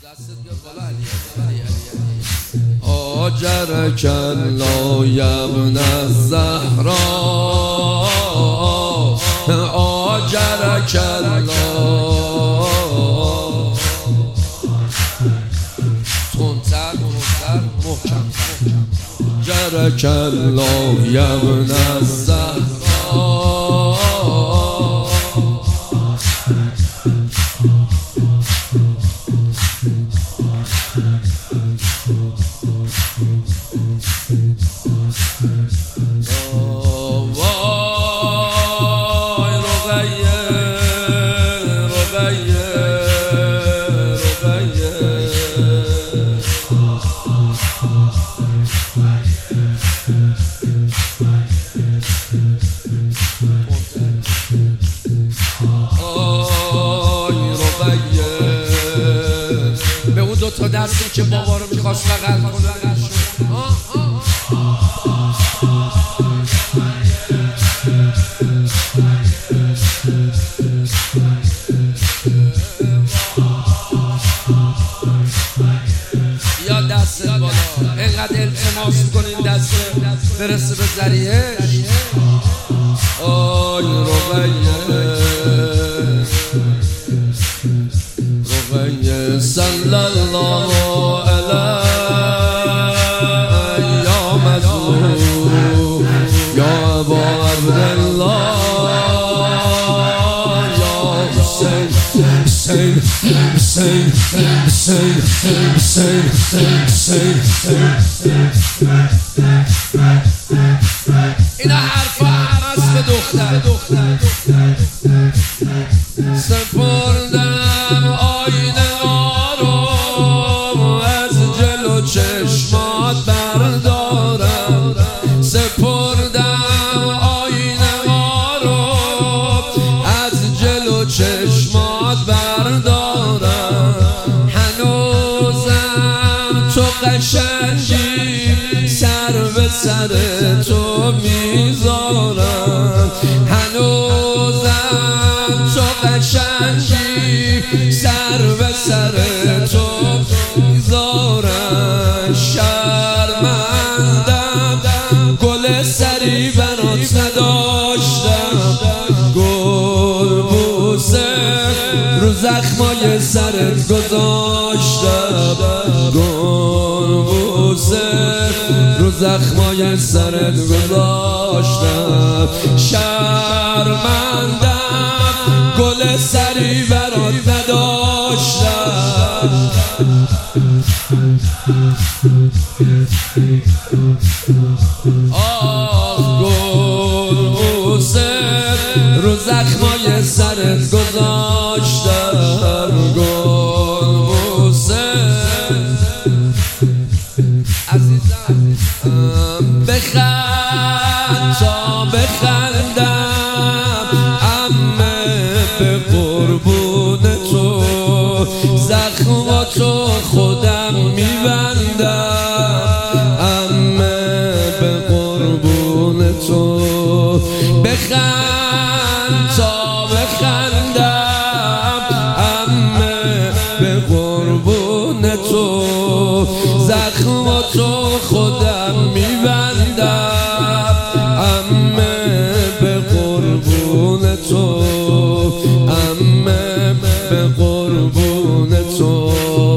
آجرک الله یا ابن الزهرا، آجرک الله. تندتر محکمتر. آجرک الله یا ابن الزهرا، به اون دوتا دستی که بابا رو میخواست بغل کنه. یا دست بالا اینقدر التماس کنین دست برسه به ذریعش. آی رقیه صلی الله علیه یا مظلوم یا ابا عبدالله یا حسین حسین حسین حسین حسین حسین. این حرف هست به دختر. سپردم آینه آرام از جلو چشمات بردارم. سپردم آینه آرام از جلو چشمات بردارم. هنوزم تو قشنگی سر به سر تو میذارم. هنوزم تو قشنگی سر به سر تو میذارم. شرمندم گل سری برات نداشتم. گل بوسه رو زخمای سرت گذاشتم. گل بوسه رو زخمای سرت گذاشتم. شرمندم گل سری برات نداشتم. آه گل بوسه رو زخمای سرت گذاشتم. گل بوسه عزیزم بخند تا بخندم عمه به قربون تو. زخماتو خودم میبندم عمه به قربون تو. بخند تا بخندم عمه به قربون تو. زخماتو خودم میبندم عمه به قربون تو. عمه به قربون تو.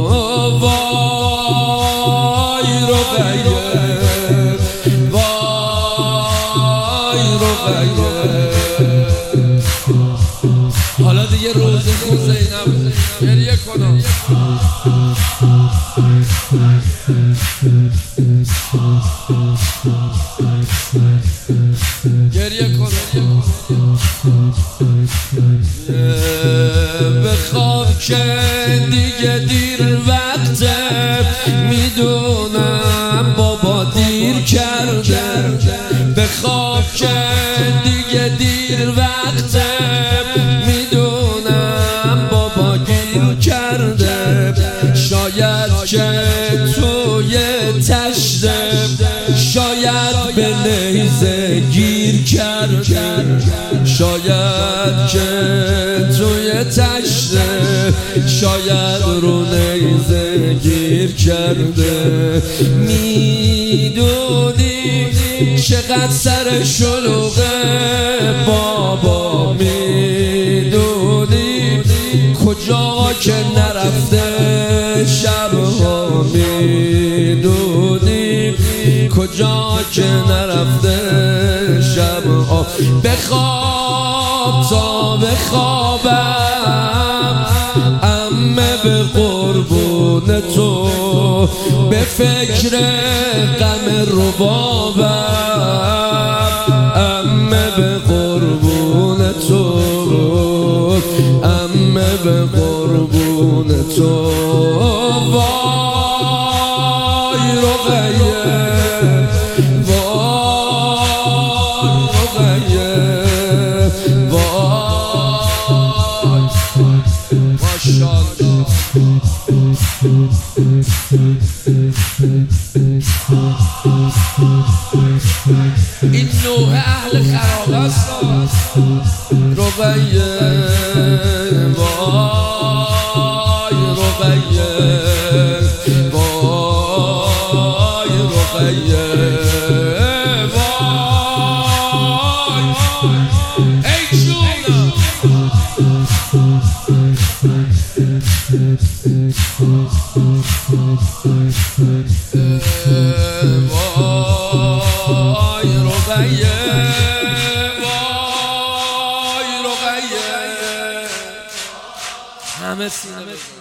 وای رقیه وای رقیه. حالا دیگه روزه خون زینب گریه کنم. گریه کنم. بخواب که دیگه دیر وقته. میدونم بابا دیر کرده. بخواب که دیگه دیر وقته. میدونم بابا گیر کرده. شاید که توی تشته. شاید به نیزه گیر کرده. شاید که توی تشته. شاید رو نیزه گیر کرده. میدونی چقدر سر شلوغه بابا، میدونی کجا که نرفته شبها، میدونی کجا که نرفته شبها. بخواب تا بخوابم عمه به قربون تو، به فکر غم ربابم عمه به قربون تو، عمه به قربون تو. وای رقیه، وای رقیه، وای ماشاءالله. این نوع اهل خرابه است رقیه، وای رقیه، وای رقیه، وای ای جونم. وای رقیه، وای رقیه. همه سینه